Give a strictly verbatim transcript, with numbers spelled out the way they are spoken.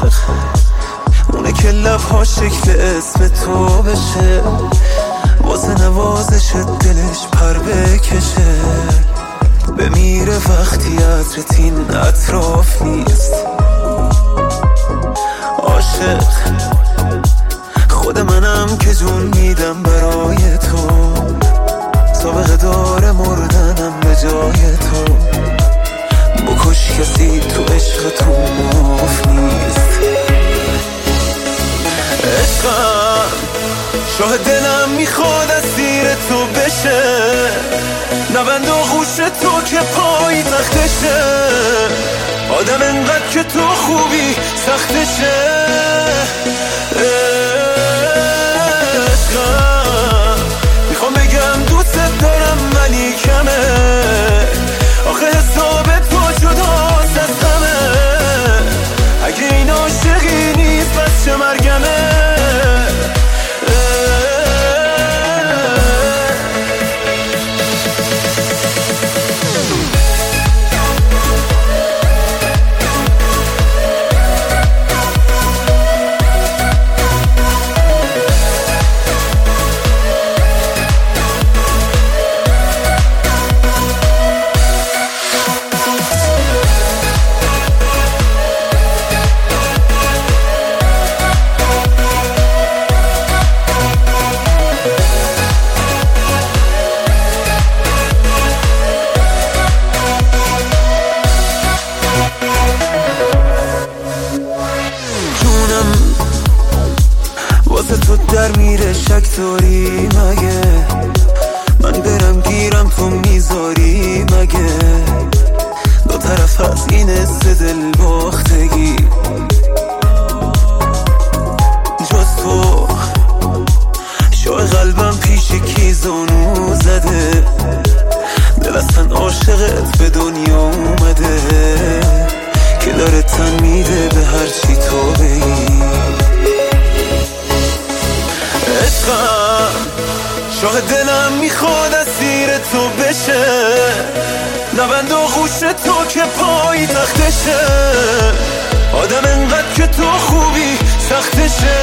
عاشق اونه که لبها شکل اسم تو بشه، واسه نوازش دلش پر بکشه، بمیره وقتی عطرت این اطراف نیست. عاشق خود منم که جون میدم برای تو، سابقه داره مردنم به جای تو، بکش کسی تو عشق تو معاف نیست. عشقم شاه دلم میخواد اسیر تو بشه، نبند و خوش تو که پای تختشه، آدم انقدر که تو خوبی سختشه. عشقم میخوام بگم دوست دارم ولی کمه، آخه حساب تو جداست از همه، اگه این عاشقی نیست بس چه مرگمه. واسه تو در میره شک داری مگه، من برم گیرم تو میذاری مگه، دو طرف از این است دل باختگی، جز تو شوق قلبم پیش کی زانو زده، دل اصلا عاشقت به دنیا اومده، که داره تن میده به هر چی تو بگی. عشقم شاه دلم میخواد اسیر تو بشه، نبند و خوش تو که پای تختشه، آدم انقدر که تو خوبی سختشه.